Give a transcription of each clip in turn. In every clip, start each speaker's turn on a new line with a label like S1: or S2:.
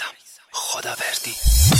S1: خداوردی.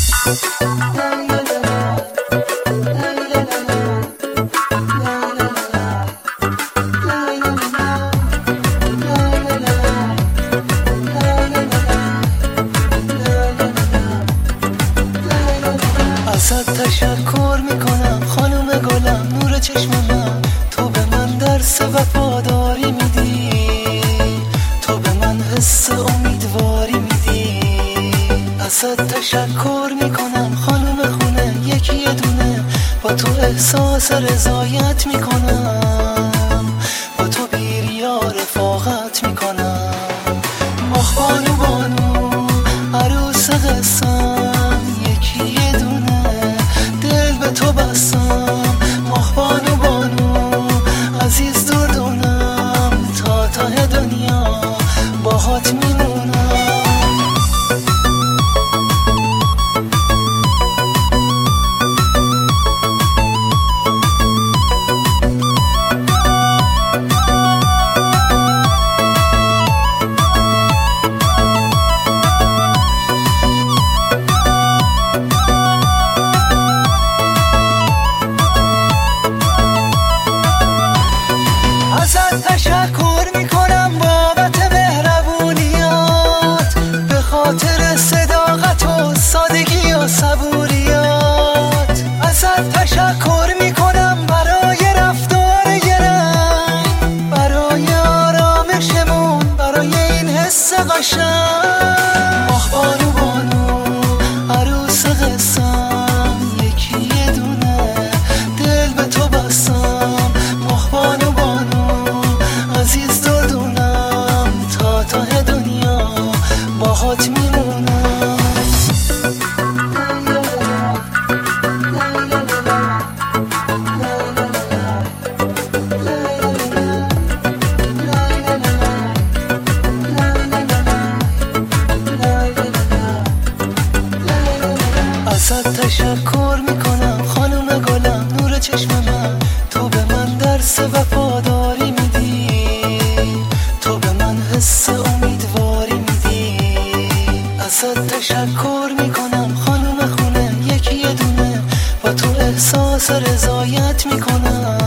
S2: ازت تشکر میکنم خانم گلم، نور چشم من. تو به من درس وفاداری میدی، تو به من حس امیدواری میدی. ازت تشکر میکنم خانم خونه، یکی یه دونه با تو احساس رضایت میکنم، با تو بیریا رفاقت میکنم. ماه بانو بانو عروس قسم، یکی یه دونه دل به تو بستم. ماه بانو بانو عزیز دردونم، تا ته دنیا باهات میمونم. ازت تشکر میکنم بابت مهربونیات، به خاطر صداقت و سادگی و صبوریات. ازت تشکر میکنم برای رفتار گرم، برای آرامشمون، برای این حس قشنگ. ماه بانو بانو عروس قسم، یکی یه دونه دل به تو بستم. ماه بانو بانو عزیز دردونم، تا ته دنیا باهات میمونم. ازت تشکر میکنم خانم گلم، نور چشم من. تو به من درس وفاداری میدی، تو به من حس امیدواری میدی. ازت تشکر میکنم خانم خونه، یکی یه دونه با تو احساس رضایت میکنم،